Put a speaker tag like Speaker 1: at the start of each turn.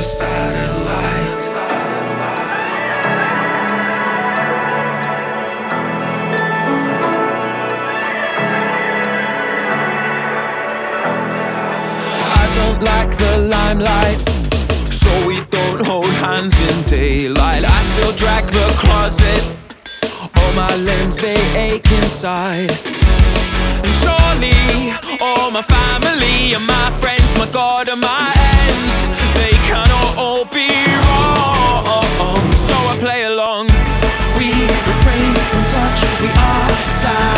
Speaker 1: satellite. I don't like the limelight, so we don't hold hands in daylight. I still drag the closet, all my limbs they ache inside. And surely all my family and my friends, my God and my ends, they cannot all be wrong. So I play along. We refrain from touch, we are sad.